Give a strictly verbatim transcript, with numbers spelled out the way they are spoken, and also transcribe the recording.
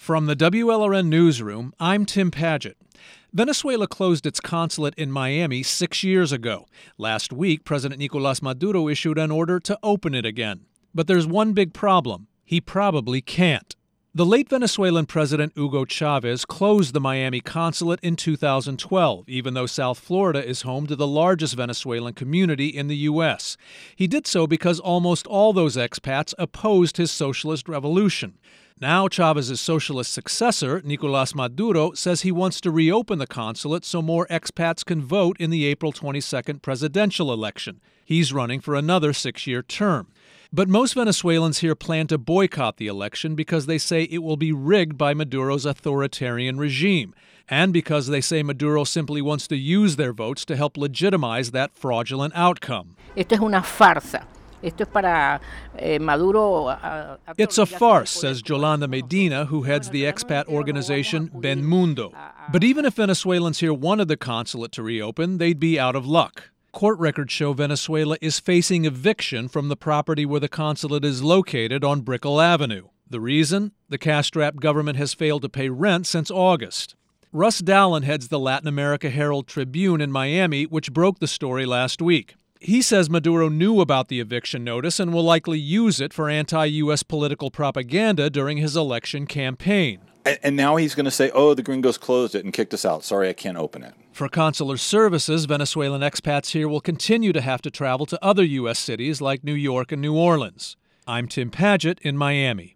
From the W L R N Newsroom, I'm Tim Padgett. Venezuela closed its consulate in Miami six years ago. Last week, President Nicolás Maduro issued an order to open it again. But there's one big problem. He probably can't. The late Venezuelan President Hugo Chavez closed the Miami consulate in two thousand twelve, even though South Florida is home to the largest Venezuelan community in the U S. He did so because almost all those expats opposed his socialist revolution. Now Chavez's socialist successor, Nicolás Maduro, says he wants to reopen the consulate so more expats can vote in the April twenty-second presidential election. He's running for another six-year term. But most Venezuelans here plan to boycott the election because they say it will be rigged by Maduro's authoritarian regime, and because they say Maduro simply wants to use their votes to help legitimize that fraudulent outcome. Esto es una farsa. Esto es para eh, Maduro. Uh, it's a farce, says Yolanda Medina, who heads the expat organization Ben Mundo. But even if Venezuelans here wanted the consulate to reopen, they'd be out of luck. Court records show Venezuela is facing eviction from the property where the consulate is located on Brickell Avenue. The reason? The cash-strapped government has failed to pay rent since August. Russ Dallin heads the Latin America Herald Tribune in Miami, which broke the story last week. He says Maduro knew about the eviction notice and will likely use it for anti-U S political propaganda during his election campaign. And now he's going to say, oh, the gringos closed it and kicked us out. Sorry, I can't open it. For consular services, Venezuelan expats here will continue to have to travel to other U S cities like New York and New Orleans. I'm Tim Padgett in Miami.